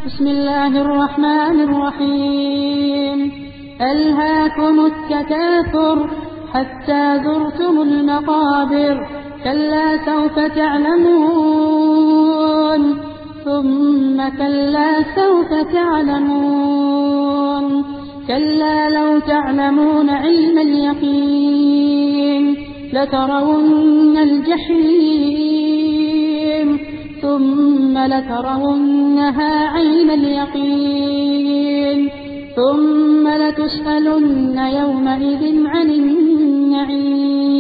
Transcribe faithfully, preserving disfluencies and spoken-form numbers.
بسم الله الرحمن الرحيم. ألهاكم التكاثر حتى زرتم المقابر، كلا سوف تعلمون ثم كلا سوف تعلمون، كلا لو تعلمون علم اليقين لترون الجحيم ثم لترونها عين اليقين ثم لتسألن يومئذ عن النعيم.